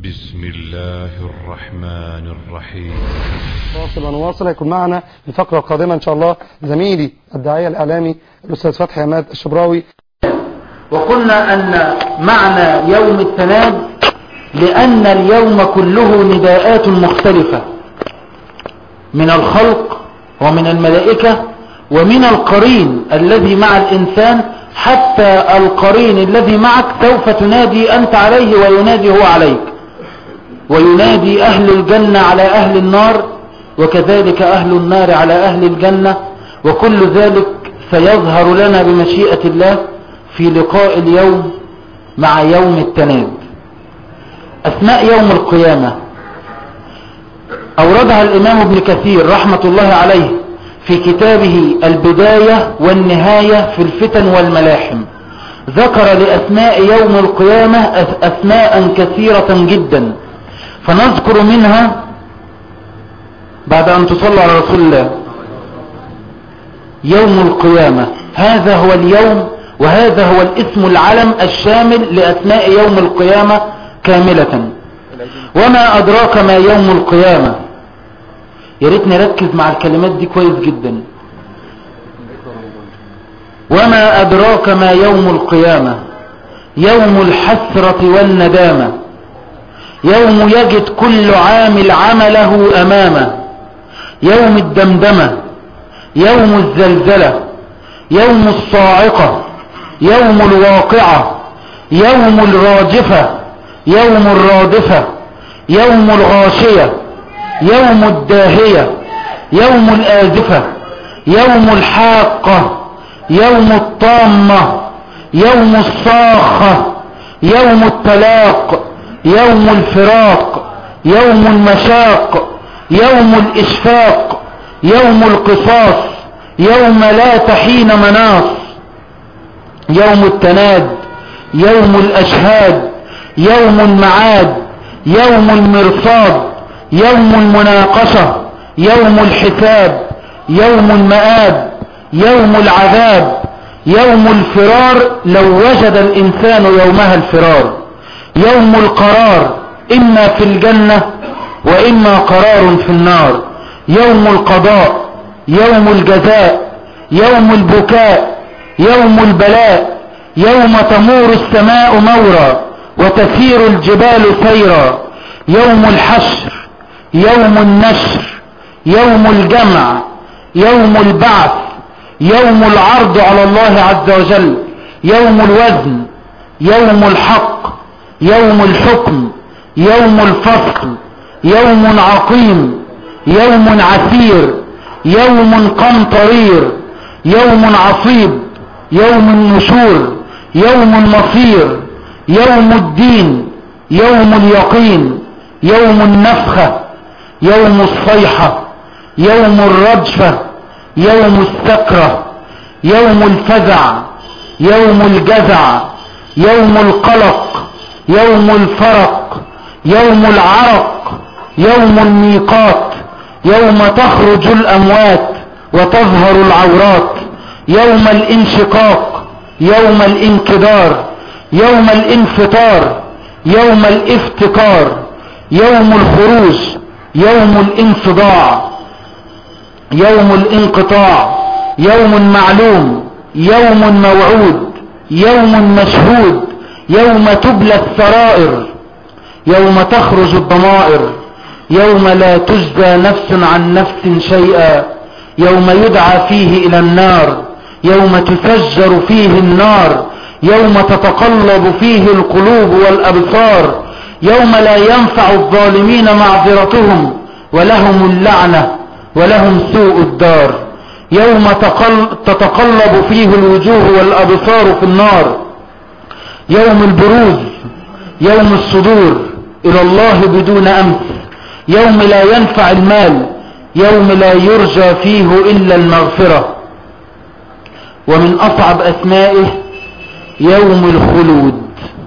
بسم الله الرحمن الرحيم. واصل هيكون معنا الفقرة القادمة إن شاء الله زميلي الداعية الإعلامي الأستاذ فتحي عماد الشبراوي. وقلنا أن معنى يوم التناد لأن اليوم كله نداءات مختلفة من الخلق ومن الملائكة ومن القرين الذي مع الإنسان، حتى القرين الذي معك سوف تنادي أنت عليه وينادي هو عليك، وينادي أهل الجنة على أهل النار، وكذلك أهل النار على أهل الجنة، وكل ذلك سيظهر لنا بمشيئة الله في لقاء اليوم مع يوم التناد. أسماء يوم القيامة أوردها الإمام ابن كثير رحمة الله عليه في كتابه البداية والنهاية في الفتن والملاحم. ذكر لأسماء يوم القيامة أسماء كثيرة جدا، فنذكر منها بعد أن تصلى على رسول الله. يوم القيامة هذا هو اليوم، وهذا هو الاسم العلم الشامل لأسماء يوم القيامة كاملة. وما أدراك ما يوم القيامة؟ يا ريت نركز مع الكلمات دي كويس جدا. وما أدراك ما يوم القيامة؟ يوم الحسرة والندامة، يوم يجد كل عامل عمله أمامه، يوم الدمدمة، يوم الزلزلة، يوم الصاعقة، يوم الواقعة، يوم الراجفة، يوم الرادفة، يوم الغاشية، يوم الداهية، يوم الآزفة، يوم الحاقة، يوم الطامة، يوم الصاخة، يوم التلاق، يوم الفراق، يوم المشاق، يوم الإشفاق، يوم القصاص، يوم لا تحين مناص، يوم التناد، يوم الأشهاد، يوم المعاد، يوم المرصاد، يوم المناقشة، يوم الحساب، يوم المآب، يوم العذاب، يوم الفرار لو وجد الإنسان يومها الفرار، يوم القرار إما في الجنة وإما قرار في النار، يوم القضاء، يوم الجزاء، يوم البكاء، يوم البلاء، يوم تمور السماء مورا وتسير الجبال سيرا، يوم الحشر، يوم النشر، يوم الجمع، يوم البعث، يوم العرض على الله عز وجل، يوم الوزن، يوم الحق، يوم الحكم، يوم الفصل، يوم عقيم، يوم عسير، يوم قمطرير، يوم عصيب، يوم النشور، يوم المصير، يوم الدين، يوم اليقين، يوم النفخة، يوم الصيحة، يوم الرجفة، يوم السكرة، يوم الفزع، يوم الجزع، يوم القلق، يوم الفرق، يوم العرق، يوم الميقات، يوم تخرج الأموات وتظهر العورات، يوم الانشقاق، يوم الانكدار، يوم الانفطار، يوم الافتقار، يوم الخروج، يوم الانصداع، يوم الانقطاع، يوم معلوم، يوم موعود، يوم مشهود، يوم تبلى السرائر، يوم تخرج الضمائر، يوم لا تجزى نفس عن نفس شيئا، يوم يدعى فيه إلى النار، يوم تفجر فيه النار، يوم تتقلب فيه القلوب والأبصار، يوم لا ينفع الظالمين معذرتهم ولهم اللعنة ولهم سوء الدار، يوم تتقلب فيه الوجوه والأبصار في النار، يوم البروز، يوم الصدور إلى الله بدون أمس، يوم لا ينفع المال، يوم لا يرجى فيه إلا المغفرة. ومن أصعب أسمائه يوم الخلود،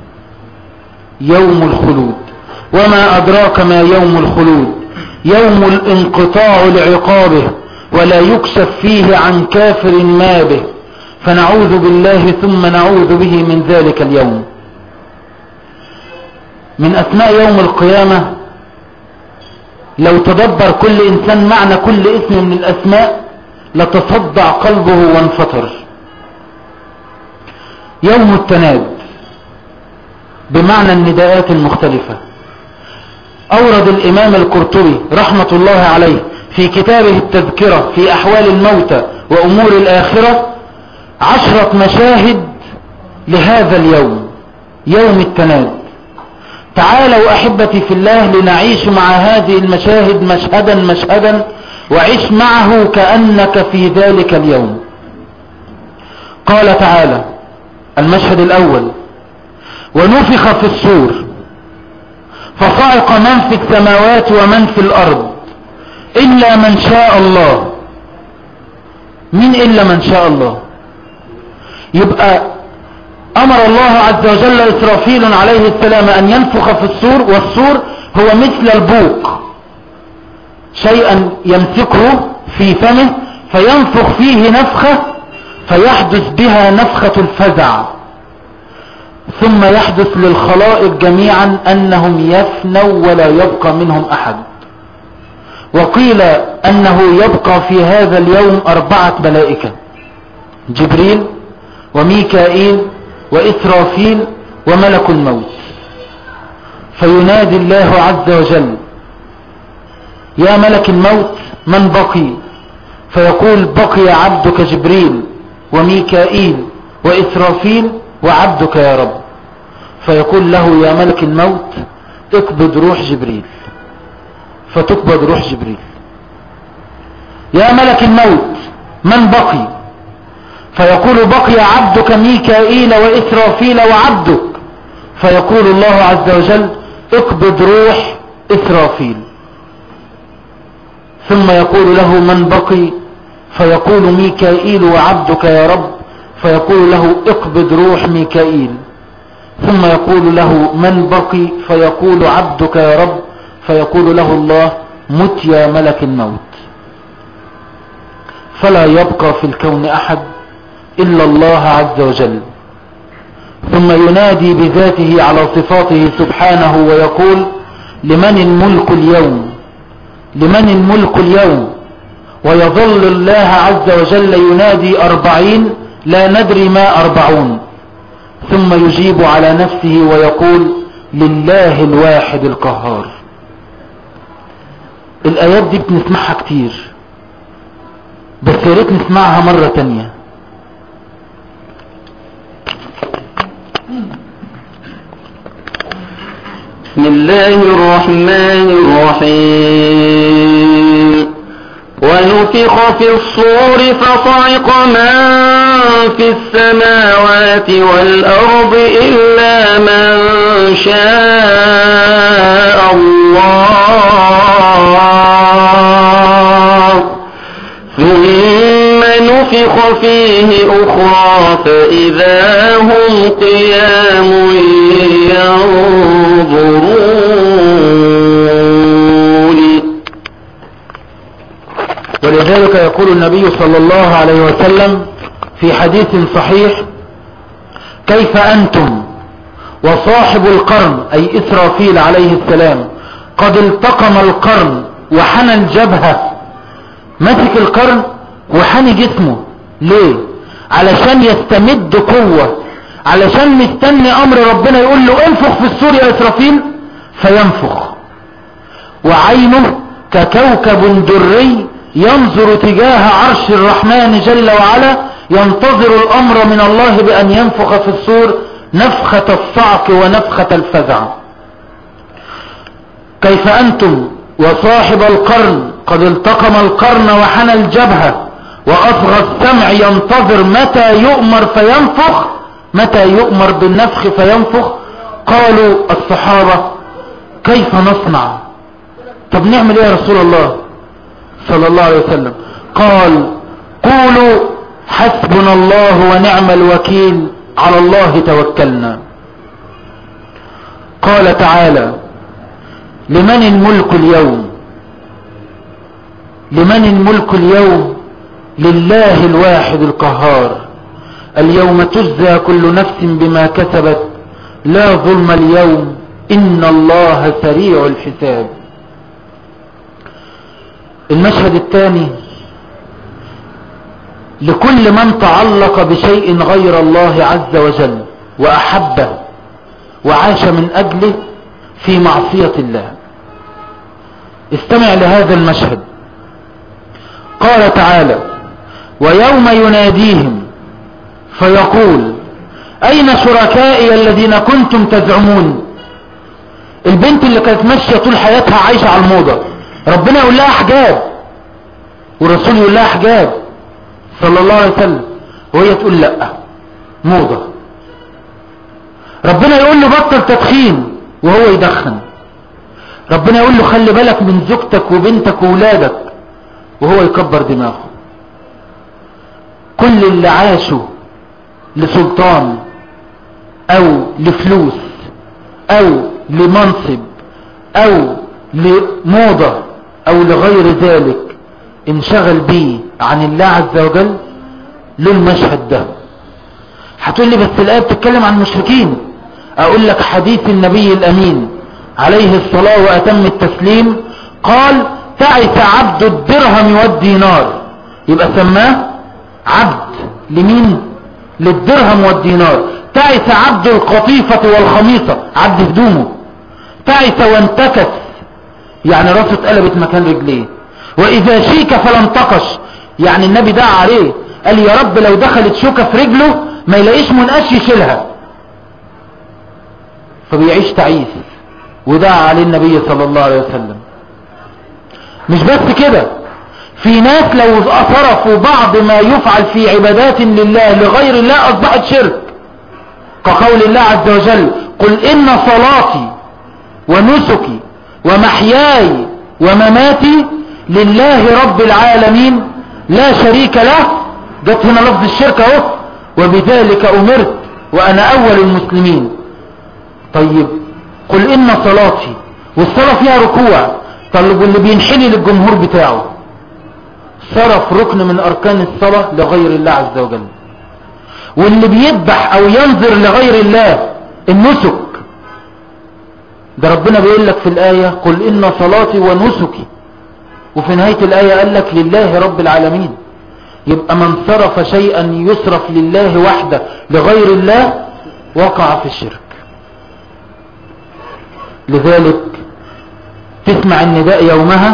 يوم الخلود. وما أدراك ما يوم الخلود؟ يوم الانقطاع لعقابه ولا يكشف فيه عن كافر ما به، فنعوذ بالله ثم نعوذ به من ذلك اليوم. من أسماء يوم القيامة لو تدبر كل إنسان معنى كل اسم من الأسماء لتصدع قلبه وانفطر. يوم التناد بمعنى النداءات المختلفة. أورد الإمام القرطبي رحمة الله عليه في كتابه التذكرة في أحوال الموتى وأمور الآخرة 10 مشاهد لهذا اليوم، يوم التناد. تعالوا أحبتي في الله لنعيش مع هذه المشاهد مشهدا مشهدا، وعيش معه كأنك في ذلك اليوم. قال تعالى المشهد الأول: ونفخ في الصور فصعق من في السماوات ومن في الأرض إلا من شاء الله. من إلا من شاء الله؟ يبقى أمر الله عز وجل إسرافيل عليه السلام أن ينفخ في الصور، والصور هو مثل البوق، شيئا يمسكه في فمه فينفخ فيه نفخة فيحدث بها نفخة الفزع، ثم يحدث للخلائق جميعا أنهم يفنوا ولا يبقى منهم أحد. وقيل أنه يبقى في هذا اليوم 4 ملائكة: جبريل وميكائيل وإسرافيل وملك الموت. فينادي الله عز وجل: يا ملك الموت من بقي؟ فيقول: بقي عبدك جبريل وميكائيل وإسرافيل وعبدك يا رب. فيقول له: يا ملك الموت اقبض روح جبريل. فتقبض روح جبريل. يا ملك الموت من بقي؟ فيقول: بقي عبدك ميكائيل وإسرافيل وعبدك. فيقول الله عز وجل: اقبض روح إسرافيل. ثم يقول له: من بقي؟ فيقول: ميكائيل وعبدك يا رب. فيقول له: اقبض روح ميكائيل. ثم يقول له: من بقي؟ فيقول: عبدك يا رب. فيقول له الله: مت يا ملك الموت. فلا يبقى في الكون أحد إلا الله عز وجل. ثم ينادي بذاته على صفاته سبحانه ويقول: لمن الملك اليوم؟ لمن الملك اليوم؟ ويظل الله عز وجل ينادي 40 لا ندري ما 40، ثم يجيب على نفسه ويقول: لله الواحد القهار. الآيات دي بنسمعها كتير، بس يا ريت نسمعها مرة تانية. بسم الله الرحمن الرحيم. ونفخ في الصور فصعق من في السماوات والأرض إلا من شاء الله، ثم نفخ فيه أخرى فإذا هم قيام ينظرون. ولذلك يقول النبي صلى الله عليه وسلم في حديث صحيح: كيف أنتم وصاحب القرن، أي إسرافيل عليه السلام، قد التقم القرن وحنى الجبهة. مسك القرن وحني جسمه. ليه؟ علشان يستمد قوة، علشان مستني أمر ربنا يقول له: انفخ في الصور يا إسرافيل، فينفخ. وعينه ككوكب دري ينظر تجاه عرش الرحمن جل وعلا، ينتظر الأمر من الله بأن ينفخ في الصور نفخة الصعق ونفخة الفزع. كيف أنتم وصاحب القرن قد التقم القرن وحنى الجبهة وأصغى السمع ينتظر متى يؤمر فينفخ، متى يؤمر بالنفخ فينفخ. قالوا الصحابة: كيف نصنع؟ طب نعمل ايه يا رسول الله صلى الله عليه وسلم؟ قال: قولوا حسبنا الله ونعم الوكيل، على الله توكلنا. قال تعالى: لمن الملك اليوم؟ لمن الملك اليوم؟ لله الواحد القهار. اليوم تجزى كل نفس بما كسبت لا ظلم اليوم إن الله سريع الحساب. المشهد الثاني لكل من تعلق بشيء غير الله عز وجل وأحبه وعاش من أجله في معصية الله. استمع لهذا المشهد. قال تعالى: ويوم يناديهم فيقول أين شركائي الذين كنتم تزعمون. البنت اللي كانت ماشية طول حياتها عايشة على الموضة، ربنا يقول لها حجاب والرسول يقول لها حجاب صلى الله عليه وسلم، وهي تقول لا موضة. ربنا يقول له بطل تدخين وهو يدخن. ربنا يقول له خلي بالك من زوجتك وبنتك وولادك وهو يكبر دماغه. كل اللي عاشوا لسلطان او لفلوس او لمنصب او لموضة او لغير ذلك انشغل بيه عن الله عز وجل له المشهد ده. هتقول لي بس الآية بتتكلم عن المشركين. اقول لك حديث النبي الامين عليه الصلاة واتم التسليم قال: تعس عبد الدرهم والدينار. يبقى سماه عبد لمين؟ للدرهم والدينار. تعس عبد القطيفة والخميصة، عبد هدومه. تعس وانتكس، يعني راسه اتقلبت مكان رجليه. واذا شيك فلم تقش، يعني النبي دعا عليه قال يا رب لو دخلت شوكة في رجله ما يلاقيش منقش يشيلها، فبيعيش تعيس. ودعا عليه النبي صلى الله عليه وسلم. مش بس كده، في ناس لو صرفوا بعض ما يفعل في عبادات لله لغير الله اصبحت شرك، كقول الله عز وجل: قل ان صلاتي ونسكي ومحياي ومماتي لله رب العالمين لا شريك له. جت هنا لفظ الشرك اهو: وبذلك امرت وانا اول المسلمين. طيب قل ان صلاتي، والصلاة فيها ركوع. طيب واللي بينحني للجمهور بتاعه صرف ركن من اركان الصلاة لغير الله عز وجل. واللي بيذبح او ينظر لغير الله النسك ده، ربنا بيقول لك في الآية: قل إن صلاتي ونسكي، وفي نهاية الآية قال لك لله رب العالمين. يبقى من صرف شيئا يصرف لله وحده لغير الله وقع في الشرك. لذلك تسمع النداء يومها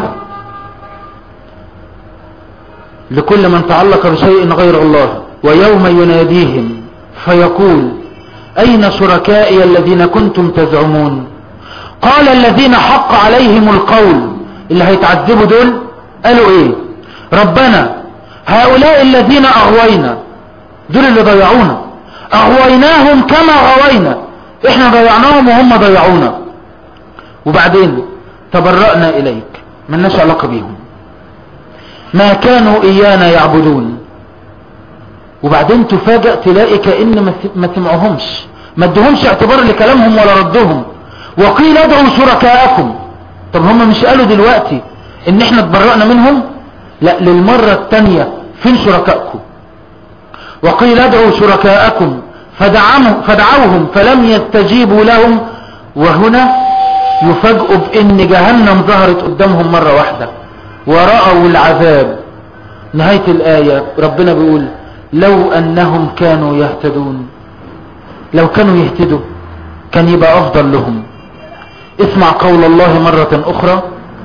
لكل من تعلق بشيء غير الله: ويوم يناديهم فيقول أين شركائي الذين كنتم تزعمون. قال الذين حق عليهم القول، اللي هيتعذبوا دول قالوا ايه؟ ربنا هؤلاء الذين اغوينا، دول اللي ضيعونا، اغويناهم كما غوينا، احنا ضيعناهم وهم ضيعونا. وبعدين تبرأنا اليك، ملناش علاقة بيهم، ما كانوا ايانا يعبدون. وبعدين تفاجأ تلاقي كأن ما سمعوهمش، ما ادهمش اعتبار لكلامهم ولا ردهم. وقيل ادعوا شركاءكم. طب هم مش قالوا دلوقتي ان احنا اتبرأنا منهم؟ لا، للمرة التانية فين شركائكم؟ وقيل ادعوا شركاءكم فدعوهم فلم يستجيبوا لهم. وهنا يفاجئوا بان جهنم ظهرت قدامهم مرة واحدة ورأوا العذاب. نهاية الآية ربنا بيقول: لو انهم كانوا يهتدون. لو كانوا يهتدوا كان يبقى افضل لهم. اسمع قول الله مرة اخرى: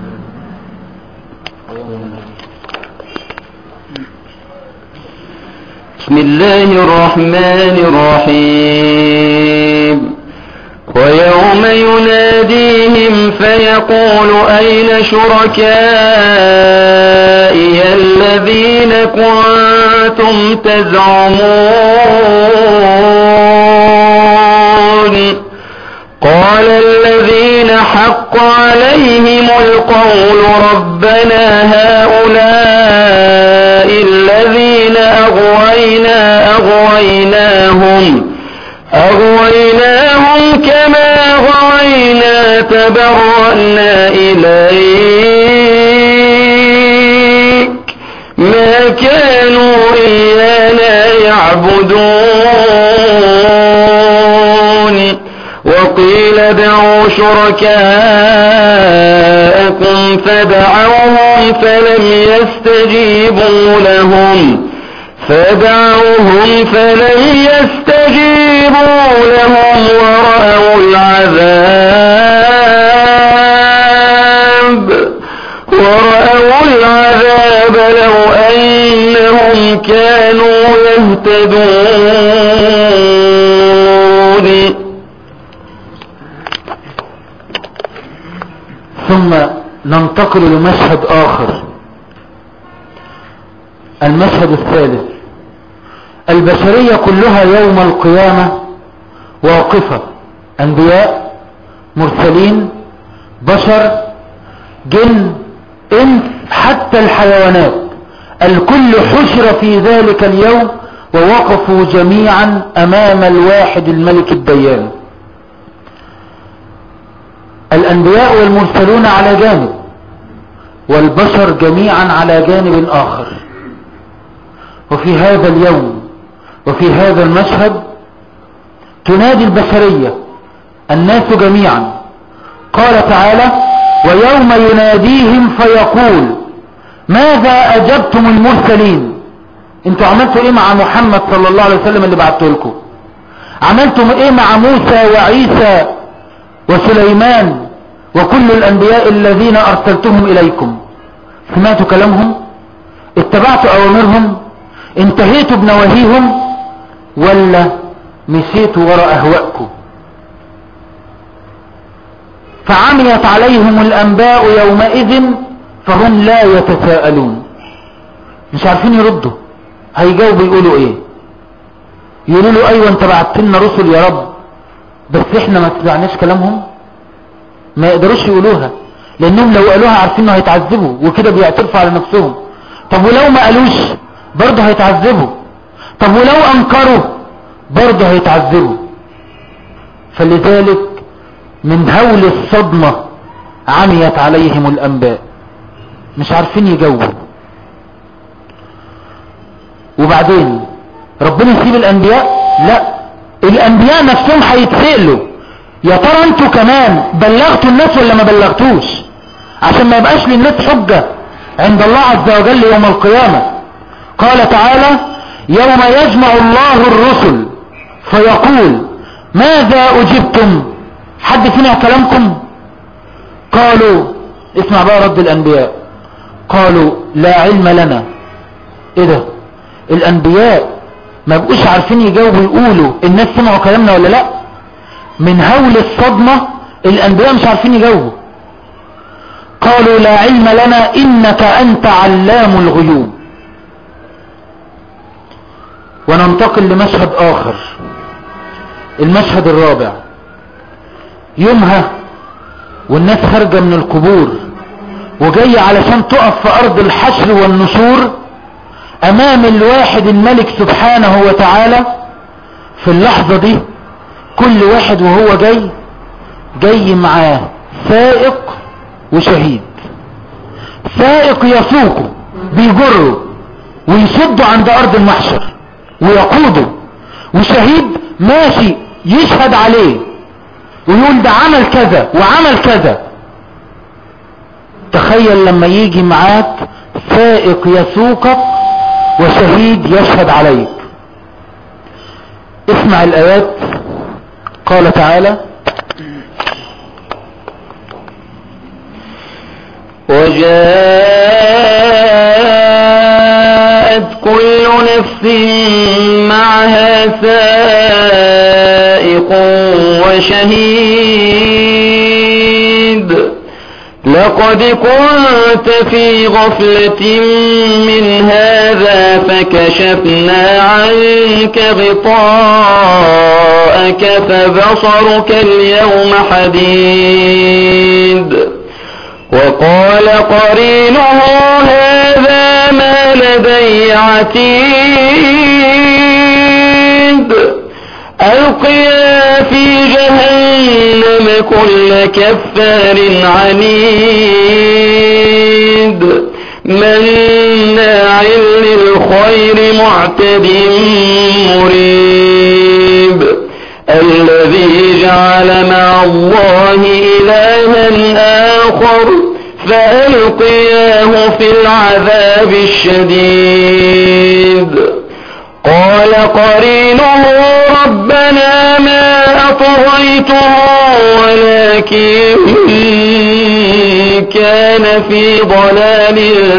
بسم الله الرحمن الرحيم. ويوم يناديهم فيقول أين شركائي الذين كنتم تزعمون. قال الذين حق عليهم القول ربنا هؤلاء الذين أغويناهم كما غوينا تبرأنا إليك ما كانوا إيانا يعبدون. وقيل ادعوا شركاءكم فدعوهم فلم يستجيبوا لهم ورأوا العذاب لو أنهم كانوا يهتدون. ثم ننتقل لمشهد آخر، المشهد الثالث. البشرية كلها يوم القيامة واقفة، أنبياء، مرسلين، بشر، جن، إنس، حتى الحيوانات، الكل حشر في ذلك اليوم ووقفوا جميعا أمام الواحد الملك الديان. الأنبياء والمرسلون على جانب، والبشر جميعا على جانب آخر. وفي هذا اليوم وفي هذا المشهد تنادي البشرية، الناس جميعا. قال تعالى: ويوم يناديهم فيقول ماذا أجبتم المرسلين؟ انتوا عملتوا ايه مع محمد صلى الله عليه وسلم اللي بعته لكم؟ عملتم ايه مع موسى وعيسى وسليمان وكل الأنبياء الذين أرسلتهم إليكم؟ سمعتوا كلامهم؟ اتبعتوا أوامرهم؟ انتهيتوا بنواهيهم؟ ولا مشيتوا وراء أهوائكم؟ فعميت عليهم الأنباء يومئذ فهم لا يتساءلون. مش عارفين يردوا، هيجاوبوا يقولوا ايه؟ يقولوا له ايوه انت بعت لنا رسل يا رب، بس احنا ما تبعناش كلامهم. ما يقدروش يقولوها، لانهم لو قالوها عارفين انه هيتعذبوا، وكده بيعترفوا على نفسهم. طب ولو ما قالوش برضه هيتعذبوا. طب ولو انكروا برضه هيتعذبوا. فلذلك من هول الصدمة عميت عليهم الأنباء، مش عارفين يجاوبوا. وبعدين ربنا يسيب الأنبياء؟ لا، الأنبياء نفسهم هيتسألوا يا ترى انتوا كمان بلغتوا الناس ولا ما بلغتوش، عشان ما يبقاش للناس حجة عند الله عز وجل يوم القيامة. قال تعالى: يوم يجمع الله الرسل فيقول ماذا أجبتم؟ حد فينا كلامكم؟ قالوا، اسمع بقى رد الأنبياء، قالوا لا علم لنا. ايه ده؟ الأنبياء ما بقوش عارفين يجاوبوا يقولوا الناس سمعوا كلامنا ولا لا؟ من هول الصدمة الأنبياء مش عارفين يجاوبوا. قالوا لا علم لنا إنك أنت علام الغيوب. وننتقل لمشهد آخر، المشهد الرابع. يومها والناس خارجة من القبور وجاية علشان تقف في أرض الحشر والنشور أمام الواحد الملك سبحانه وتعالى. في اللحظة دي كل واحد وهو جاي معاه سائق وشهيد. سائق يسوقه بيجره ويشده عند أرض المحشر ويقوده، وشهيد ماشي يشهد عليه ويقول ده عمل كذا وعمل كذا. تخيل لما يجي معاك سائق يسوقك وشهيد يشهد عليك. اسمع الآيات. قال تعالى: وجاءت كل نفس معها سائق وشهيد لقد كنت في غفلة من هذا فكشفنا عنك غطاءك فبصرك اليوم حديد. وقال قرينه هذا ما لدي عتيد. ألقيا في جهنم كل كفار عنيد مناع للخير معتد مريب. الذي جعل مع الله إلها آخر فألقياه في العذاب الشديد. قال قرينه ربنا ما أطغيته ولكن كان في ضلال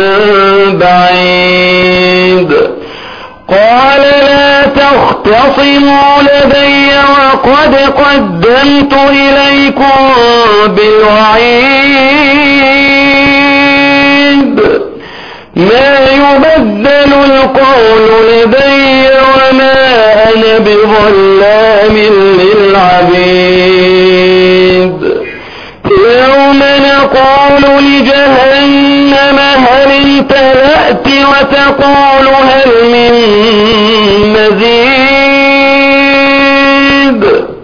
بعيد. قال لا تختصموا لدي وقد قدمت إليكم بالوعيد ما يبدل القول لدي وما أنا بظلام للعبيد. يوم نقول لجهنم هل امتلأت وتقول هل من مزيد.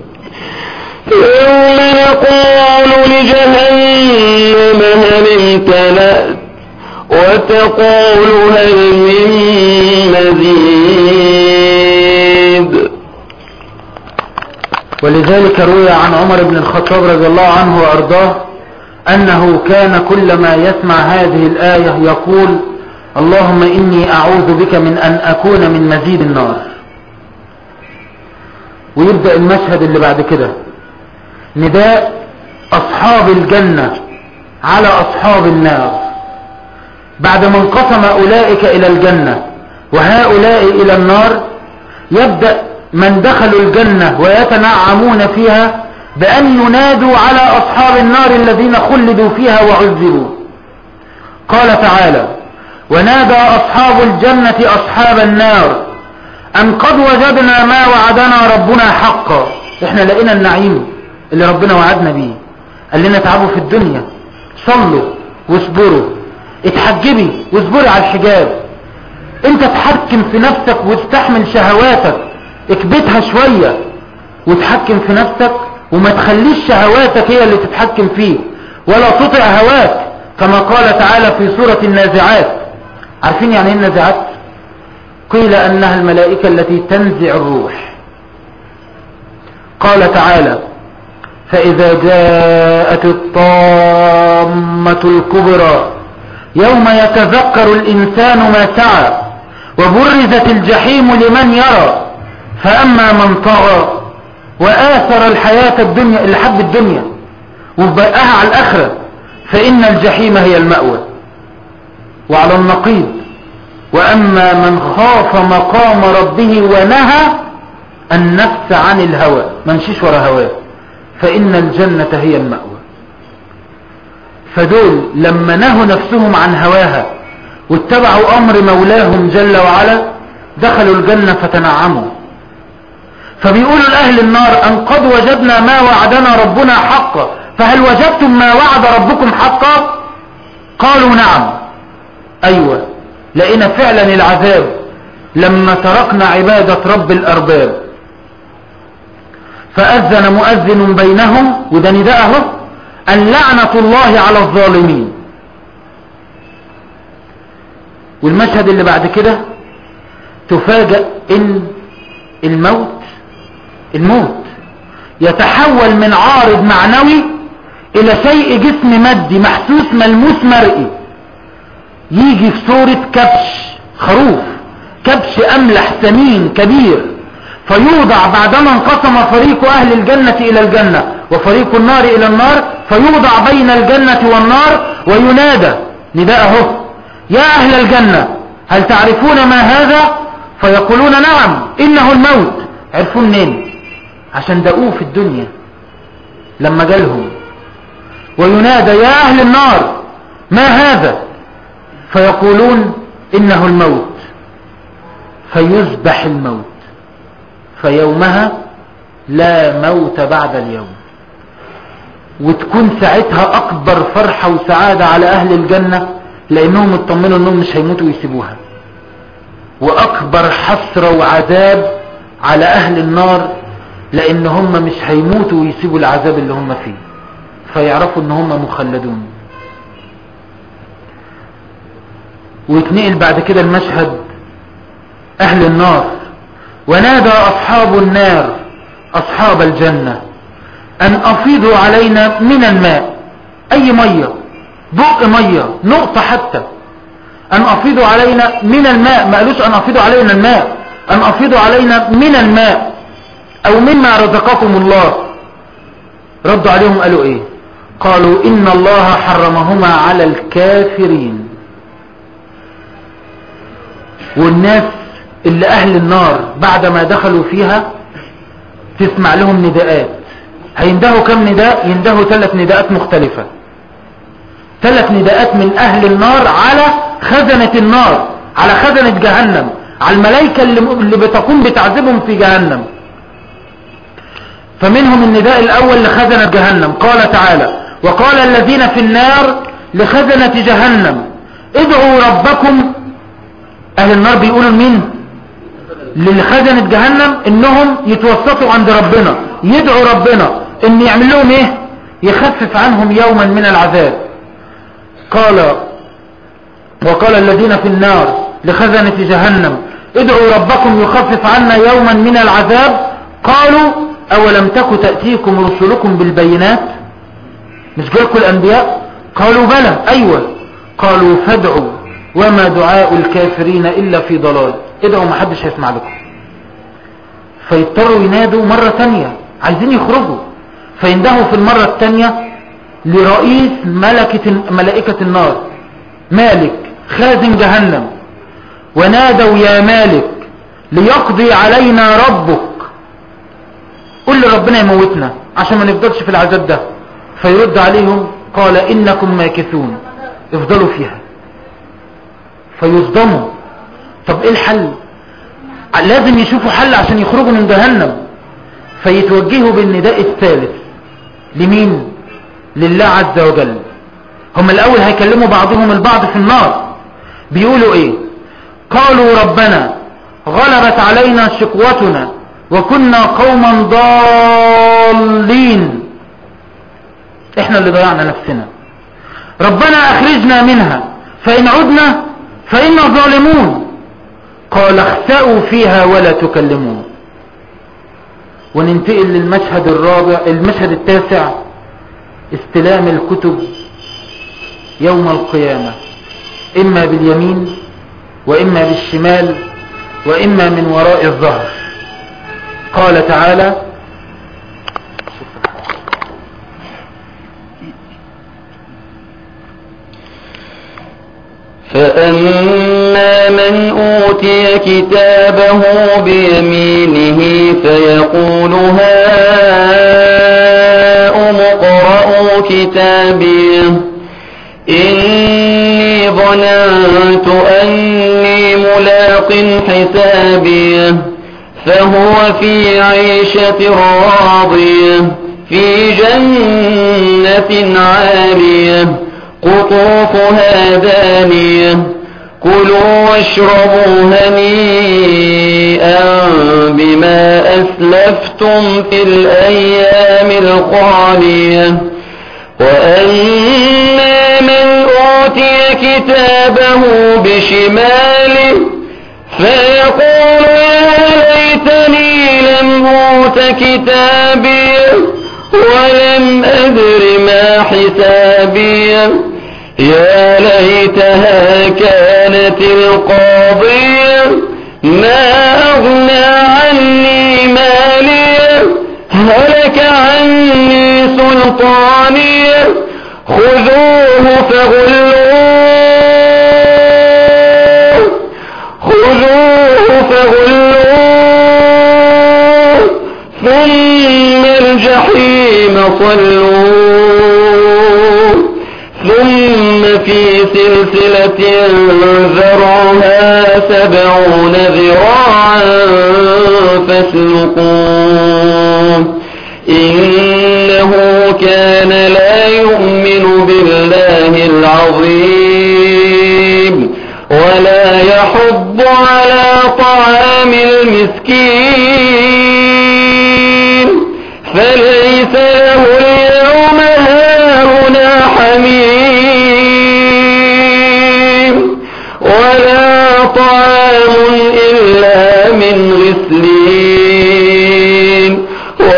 يوم نقول لجهنم هل امتلأت وتقول هل من مزيد. ولذلك روي عن عمر بن الخطاب رضي الله عنه وأرضاه أنه كان كلما يسمع هذه الآية يقول اللهم إني أعوذ بك من أن أكون من مزيد النار. ويبدأ المشهد اللي بعد كده نداء أصحاب الجنة على أصحاب النار بعد ما انقسم أولئك إلى الجنة وهؤلاء إلى النار. يبدأ من دخلوا الجنة ويتنعمون فيها بأن ينادوا على أصحاب النار الذين خلدوا فيها وعذبوا. قال تعالى ونادى أصحاب الجنة أصحاب النار أن قد وجدنا ما وعدنا ربنا حقا. احنا لقينا النعيم اللي ربنا وعدنا بيه. قال لنا تعبوا في الدنيا، صلوا واصبروا، اتحجبي واصبري على الحجاب، انت تحكم في نفسك واستحمل شهواتك، اكبتها شوية وتحكم في نفسك وما تخليش شهواتك هي اللي تتحكم فيه ولا تطع هواك كما قال تعالى في سورة النازعات. عارفين يعني ايه النازعات؟ قيل انها الملائكة التي تنزع الروح. قال تعالى فإذا جاءت الطامة الكبرى يوم يتذكر الإنسان ما سعى وبرزت الجحيم لمن يرى فأما من طغى وآثر الحياة الدنيا اللي حب الدنيا وبقاها على الآخرة فإن الجحيم هي المأوى. وعلى النقيض وأما من خاف مقام ربه ونهى النفس عن الهوى ما نمشيش ورا هواه فإن الجنة هي المأوى. فدول لما نهوا نفسهم عن هواها واتبعوا أمر مولاهم جل وعلا دخلوا الجنة فتنعموا. فبيقولوا لأهل النار أن قد وجدنا ما وعدنا ربنا حقا فهل وجدتم ما وعد ربكم حقا؟ قالوا نعم. أيوة لقينا فعلا العذاب لما تركنا عبادة رب الأرباب. فأذن مؤذن بينهم وده نداءه أن لعنة الله على الظالمين. والمشهد اللي بعد كده تفاجأ ان الموت يتحول من عارض معنوي الى شيء جسم مادي محسوس ملموس مرئي. يجي في صورة كبش خروف، كبش املح سمين كبير، فيوضع بعدما انقسم فريق اهل الجنة الى الجنة وفريق النار الى النار فيوضع بين الجنة والنار وينادى نداءه يا اهل الجنة هل تعرفون ما هذا؟ فيقولون نعم انه الموت. عرفوا منين؟ عشان دقوه في الدنيا لما جالهم. وينادى يا اهل النار ما هذا؟ فيقولون انه الموت. فيذبح الموت فيومها لا موت بعد اليوم. وتكون ساعتها اكبر فرحة وسعادة على اهل الجنة لانهم اطمنوا انهم مش هيموتوا ويسيبوها، واكبر حسرة وعذاب على اهل النار لان هم مش هيموتوا ويسيبوا العذاب اللي هم فيه فيعرفوا ان هم مخلدون. ويتنقل بعد كده المشهد اهل النار ونادى اصحاب النار أصحاب الجنة أن أفيضوا علينا من الماء، أي مية، بق مية، نقطة حتى، أن أفيضوا علينا من الماء، ما قالوش أن أفيضوا علينا الماء، أن أفيضوا علينا من الماء أو مما رزقكم الله. ردوا عليهم قالوا إيه؟ قالوا إن الله حرمهما على الكافرين. والناس اللي أهل النار بعدما دخلوا فيها تسمع لهم نداءات، هيندهوا كم نداء؟ يندهوا 3 نداءات مختلفة، 3 نداءات من أهل النار على خزنة النار، على خزنة جهنم، على الملائكة اللي بتقوم بتعذيبهم في جهنم. فمنهم النداء الأول لخزنة جهنم، قال تعالى: وقال الذين في النار لخزنة جهنم ادعوا ربكم. أهل النار بيقولوا لمين؟ لخزنة جهنم إنهم يتوسطوا عند ربنا، يدعوا ربنا إن يعمل لهم إيه؟ يخفف عنهم يوما من العذاب. قال: وقال الذين في النار لخزنة جهنم ادعوا ربكم يخفف عنا يوما من العذاب. قالوا: أولم تك تأتيكم رسلكم بالبينات؟ مش جالكم الأنبياء؟ قالوا: بلى، أيوة. قالوا: فادعوا وما دعاء الكافرين إلا في ضلال. ادعوا ما حدش هيسمع لكم. فيضطروا ينادوا مرة تانية، عايزين يخرجوا، فيندهوا في المرة التانية لرئيس ملائكة النار، مالك خازن جهنم، ونادوا: يا مالك ليقضي علينا ربك، قل لربنا يموتنا عشان ما نفضلش في العذاب ده. فيرد عليهم: قال إنكم ماكثون، افضلوا فيها. فيصدموا. طب ايه الحل؟ لازم يشوفوا حل عشان يخرجوا من جهنم. فيتوجهوا بالنداء الثالث لمين؟ لله عز وجل. هم الأول هيكلموا بعضهم البعض في النار، بيقولوا ايه؟ قالوا: ربنا غلبت علينا شقوتنا وكنا قوما ضالين، احنا اللي ضيعنا نفسنا، ربنا اخرجنا منها فإن عدنا فإنا ظالمون. قال: اخسأوا فيها ولا تكلمون. وننتقل للمشهد الرابع، المشهد التاسع، استلام الكتب يوم القيامة، إما باليمين وإما بالشمال وإما من وراء الظهر. قال تعالى: فأما من أوتي كتابه بيمينه فيقول هاؤم اقرءوا كتابيه إني ظننت أني ملاق حسابيه فهو في عيشة راضية في جنة عالية قطوفها دانية كلوا واشربوا هنيئا بما أسلفتم في الأيام الخالية. وأما من أوتي كتابه بشماله فيقول يا ليتني لم أوت كتابيه ولم أدر ما حسابيه يا ليتها كانت القاضية ما أغنى عني ماليه هلك عني سلطانيه خذوه فغلوه ثم الجحيم صلوه ثم في سلسلة ذرعها 70 ذراعا فاسلكوه إنه كان لا يؤمن بالله العظيم ولا يحض على طعام المسكين فليس له اليوم هاهنا حميم ولا طعام إلا من غسلين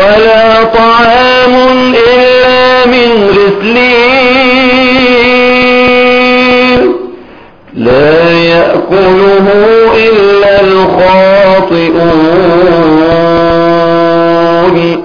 يأكله إلا الخاطئون.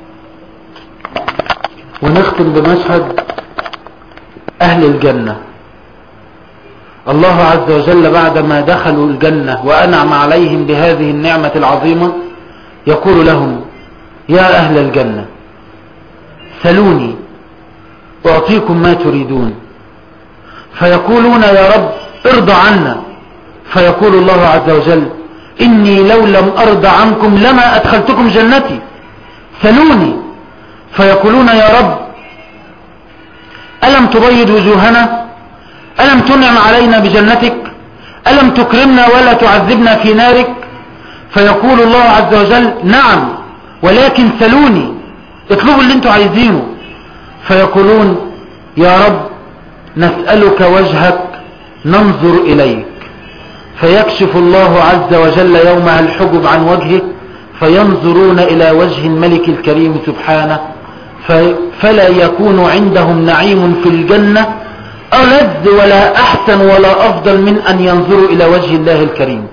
ونختم بمشهد أهل الجنة. الله عز وجل بعدما دخلوا الجنة وأنعم عليهم بهذه النعمة العظيمة يقول لهم: يا أهل الجنة سلوني أعطيكم ما تريدون. فيقولون: يا رب ارضى عنا. فيقول الله عز وجل: إني لو لم أرضى عنكم لما أدخلتكم جنتي، سلوني. فيقولون: يا رب ألم تبيض وجوهنا؟ ألم تنعم علينا بجنتك؟ ألم تكرمنا ولا تعذبنا في نارك؟ فيقول الله عز وجل: نعم، ولكن سلوني، اطلبوا اللي انتوا عايزينه. فيقولون: يا رب نسألك وجهك ننظر إليك. فيكشف الله عز وجل يومها الحجب عن وجهه، فينظرون إلى وجه الملك الكريم سبحانه، فلا يكون عندهم نعيم في الجنة ألذ ولا أحسن ولا أفضل من أن ينظروا إلى وجه الله الكريم.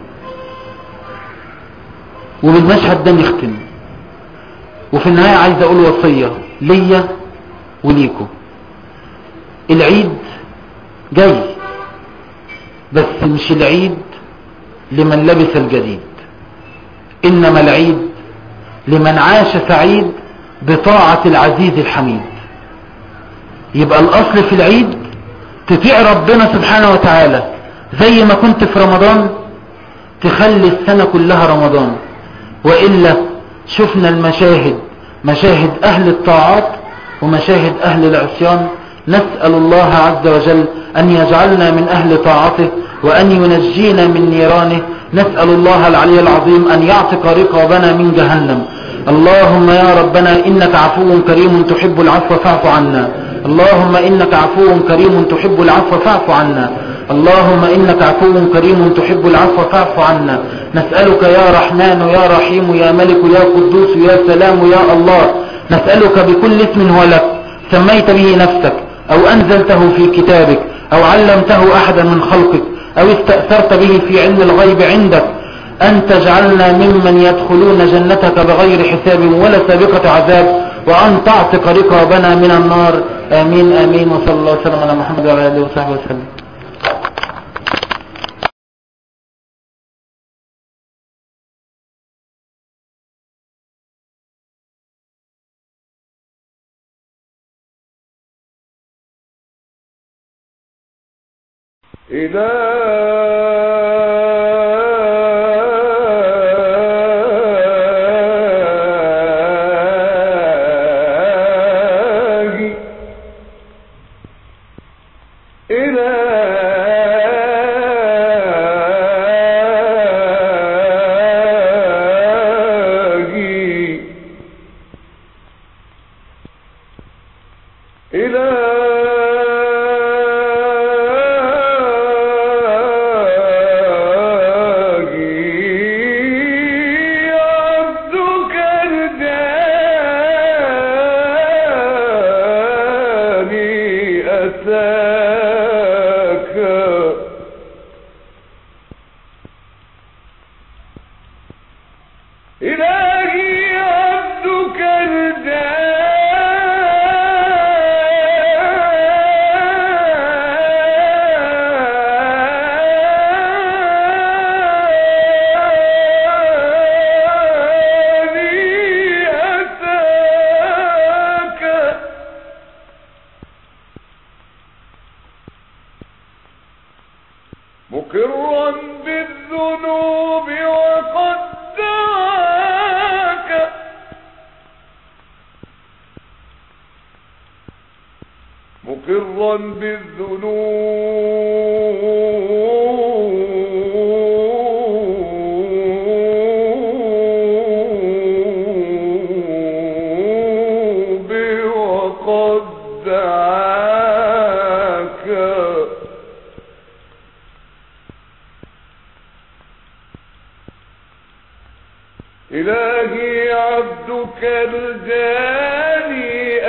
وبالمشهد ده نختم. وفي النهاية عايز أقول وصية ليا وليكم. العيد جاي، بس مش العيد لمن لبس الجديد، إنما العيد لمن عاش سعيد بطاعة العزيز الحميد. يبقى الأصل في العيد تطيع ربنا سبحانه وتعالى، زي ما كنت في رمضان تخلي السنة كلها رمضان. وإلا شفنا المشاهد، مشاهد أهل الطاعات ومشاهد أهل العصيان. نسأل الله عز وجل أن يجعلنا من أهل طاعته وأن ينجينا من نيرانه. نسأل الله العلي العظيم أن يعتق رقابنا من جهنم. اللهم يا ربنا إنك عفو كريم تحب العفو فاعف عنا. اللهم إنك عفو كريم تحب العفو فاعف عنا. اللهم إنك عفو كريم تحب العفو فاعف عنا. نسألك يا رحمن يا رحيم يا ملك يا قدوس يا سلام يا الله، نسألك بكل اسم هو لك سميت به نفسك أو أنزلته في كتابك أو علمته أحدا من خلقك أو استأثرت به في علم الغيب عندك أن تجعلنا ممن يدخلون جنتك بغير حساب ولا سابقة عذاب، وأن تعتق رقابنا من النار. آمين آمين. وصلى الله وسلم على محمد وعلى آله وصحبه وسلم. مقرا بالذنوب وقد دعاك، مقرا بالذنوب وقد دعاك، إلهي عبدك الجاني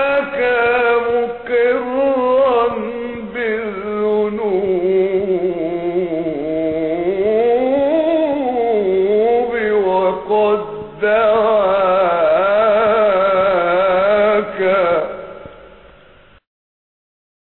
أتاك مقرا بالذنوب الدعاء